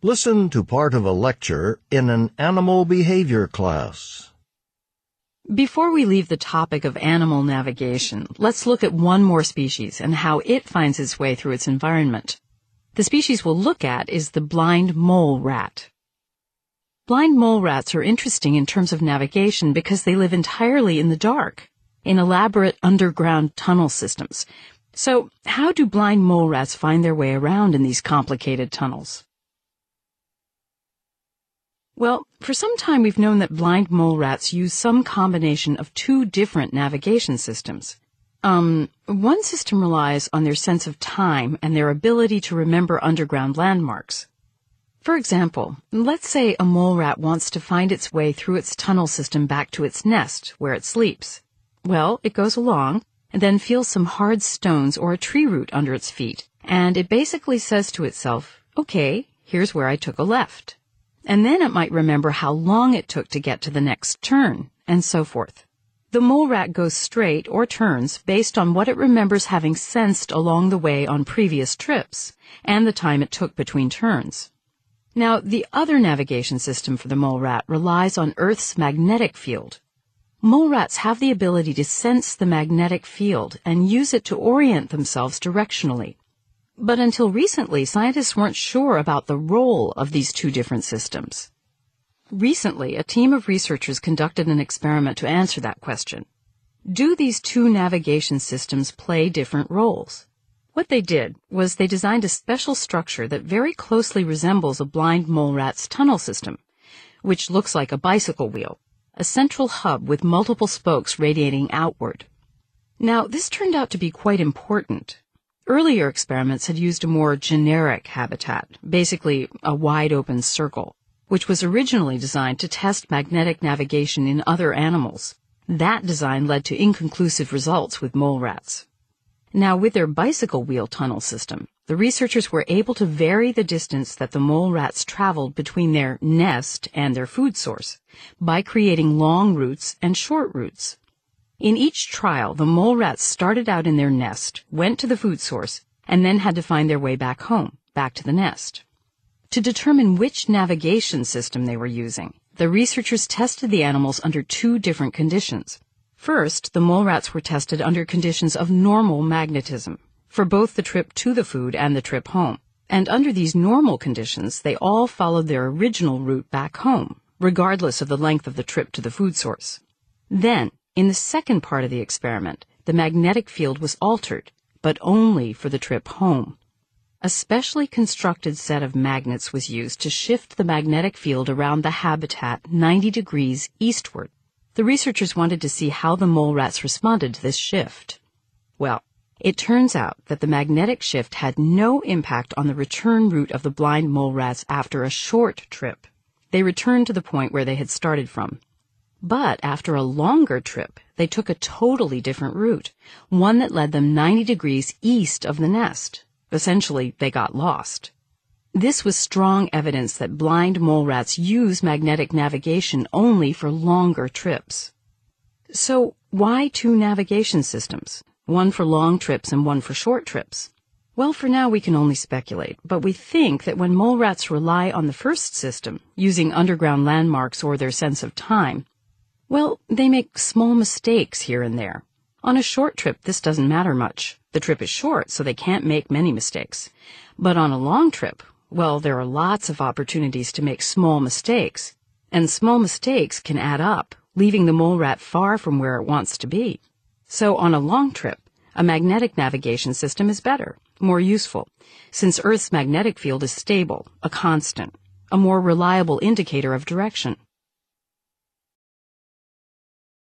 Listen to part of a lecture in an animal behavior class. Before we leave the topic of animal navigation, let's look at one more species and how it finds its way through its environment. The species we'll look at is the blind mole rat. Blind mole rats are interesting in terms of navigation because they live entirely in the dark, in elaborate underground tunnel systems. So, how do blind mole rats find their way around in these complicated tunnels? Well, for some time we've known that blind mole rats use some combination of two different navigation systems. One system relies on their sense of time and their ability to remember underground landmarks. For example, let's say a mole rat wants to find its way through its tunnel system back to its nest, where it sleeps. Well, it goes along and then feels some hard stones or a tree root under its feet, and it basically says to itself, okay, here's where I took a left. And then it might remember how long it took to get to the next turn, and so forth. The mole rat goes straight or turns based on what it remembers having sensed along the way on previous trips, and the time it took between turns. Now, the other navigation system for the mole rat relies on Earth's magnetic field. Mole rats have the ability to sense the magnetic field and use it to orient themselves directionally. But until recently, scientists weren't sure about the role of these two different systems. Recently, a team of researchers conducted an experiment to answer that question. Do these two navigation systems play different roles? What they did was they designed a special structure that very closely resembles a blind mole rat's tunnel system, which looks like a bicycle wheel, a central hub with multiple spokes radiating outward. Now, this turned out to be quite important. Earlier experiments had used a more generic habitat, basically a wide-open circle, which was originally designed to test magnetic navigation in other animals. That design led to inconclusive results with mole rats. Now, with their bicycle wheel tunnel system, the researchers were able to vary the distance that the mole rats traveled between their nest and their food source by creating long routes and short routes. In each trial, the mole rats started out in their nest, went to the food source, and then had to find their way back home, back to the nest. To determine which navigation system they were using, the researchers tested the animals under two different conditions. First, the mole rats were tested under conditions of normal magnetism, for both the trip to the food and the trip home. And under these normal conditions, they all followed their original route back home, regardless of the length of the trip to the food source. Then, in the second part of the experiment, the magnetic field was altered, but only for the trip home. A specially constructed set of magnets was used to shift the magnetic field around the habitat 90 degrees eastward. The researchers wanted to see how the mole rats responded to this shift. Well, it turns out that the magnetic shift had no impact on the return route of the blind mole rats after a short trip. They returned to the point where they had started from. But after a longer trip, they took a totally different route, one that led them 90 degrees east of the nest. Essentially, they got lost. This was strong evidence that blind mole rats use magnetic navigation only for longer trips. So, why two navigation systems? One for long trips and one for short trips? Well, for now we can only speculate, but we think that when mole rats rely on the first system, using underground landmarks or their sense of time, well, they make small mistakes here and there. On a short trip, this doesn't matter much. The trip is short, so they can't make many mistakes. But on a long trip, well, there are lots of opportunities to make small mistakes. And small mistakes can add up, leaving the mole rat far from where it wants to be. So on a long trip, a magnetic navigation system is better, more useful, since Earth's magnetic field is stable, a constant, a more reliable indicator of direction.